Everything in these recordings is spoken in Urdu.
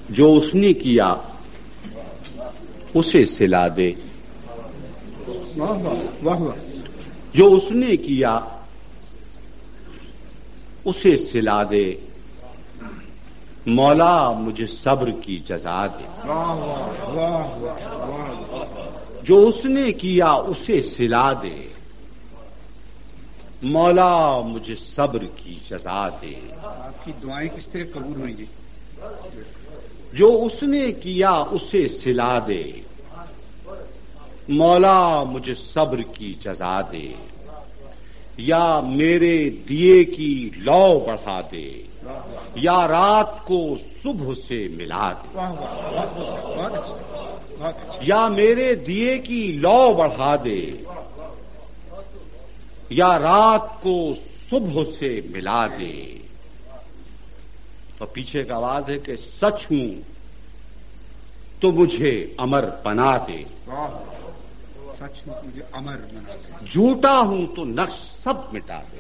جو اس نے کیا اسے سلا دے، جو اس نے کیا اسے سلا دے، مولا مجھے صبر کی جزا دے۔ جو اس نے کیا اسے سلا دے، مولا مجھے صبر کی جزا دے۔ آپ کی دعائیں کس طرح قبول ہوئیں گی؟ جو اس نے کیا اسے سلا دے، مولا مجھے صبر کی جزا دے، یا میرے دیے کی لو بڑھا دے، یا رات کو صبح سے ملا دے۔ یا میرے دیے کی لو بڑھا دے، یا رات کو صبح سے ملا دے۔ تو پیچھے کا آواز ہے کہ سچ ہوں تو مجھے امر بنا دے، سچ ہوں مجھے امر بنا دے، جھوٹا ہوں تو نقش سب مٹا دے۔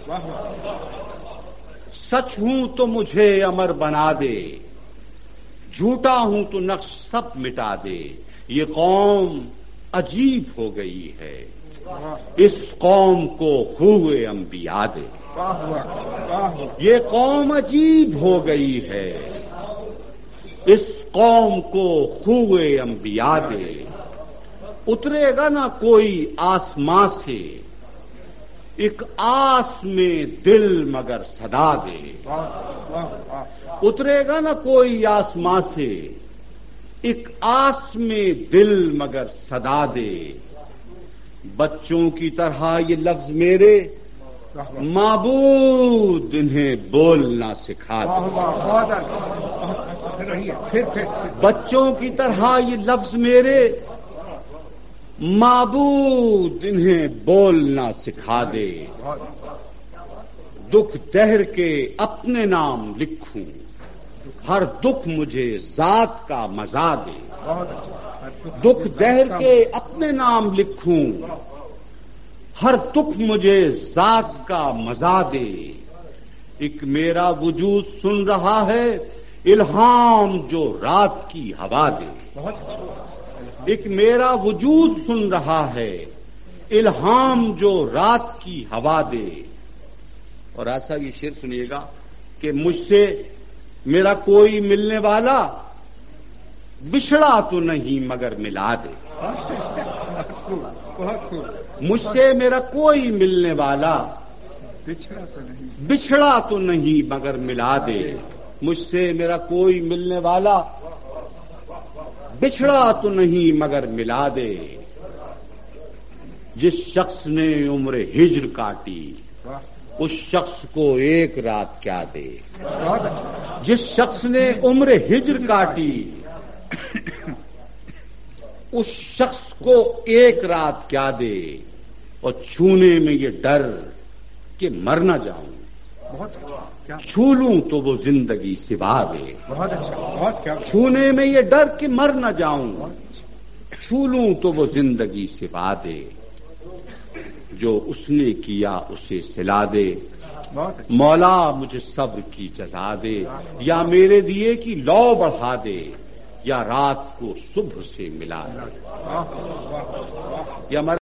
سچ ہوں تو مجھے امر بنا دے، جھوٹا ہوں تو نقش سب مٹا دے۔ یہ قوم عجیب ہو گئی ہے، اس قوم کو ہوئے انبیاء دے۔ یہ قوم عجیب ہو گئی ہے، اس قوم کو ہوئے انبیاء دے۔ اترے گا نہ کوئی آسماں سے، ایک آس میں دل مگر صدا دے۔ اترے گا نہ کوئی آسماں سے، ایک آس میں دل مگر صدا دے۔ بچوں کی طرح یہ لفظ میرے، معبود انہیں بولنا سکھا دے۔ بچوں کی طرح یہ لفظ میرے، معبود انہیں بولنا سکھا دے۔ دکھ دہر کے اپنے نام لکھوں، ہر دکھ مجھے ذات کا مزہ دے۔ دکھ دہر کے اپنے نام لکھوں، ہر دکھ مجھے ذات کا مزہ دے۔ ایک میرا وجود سن رہا ہے، الہام جو رات کی ہوا دے۔ ایک میرا وجود سن رہا ہے، الہام جو رات کی ہوا دے۔ اور ایسا یہ شعر سنیے گا کہ مجھ سے میرا کوئی ملنے والا بچھڑا تو نہیں مگر ملا دے۔ مجھ سے میرا کوئی ملنے والا بچھڑا تو نہیں مگر ملا دے۔ مجھ سے میرا کوئی ملنے والا بچھڑا تو نہیں مگر ملا دے۔ جس شخص نے عمر ہجر کاٹی، اس شخص کو ایک رات کیا دے۔ جس شخص نے عمر ہجر کاٹی، اس شخص کو ایک رات کیا دے۔ اور چھونے میں یہ ڈر کہ مر نہ جاؤں، چھو لوں تو وہ زندگی سوا دے۔ چھونے میں یہ ڈر کہ مر نہ جاؤں، چھو لوں تو وہ زندگی سوا دے۔ جو اس نے کیا اسے سلا دے، مولا مجھے صبر کی جزا دے۔ یا میرے دیے کی لو بڑھا دے، یا رات کو صبح سے ملا دے۔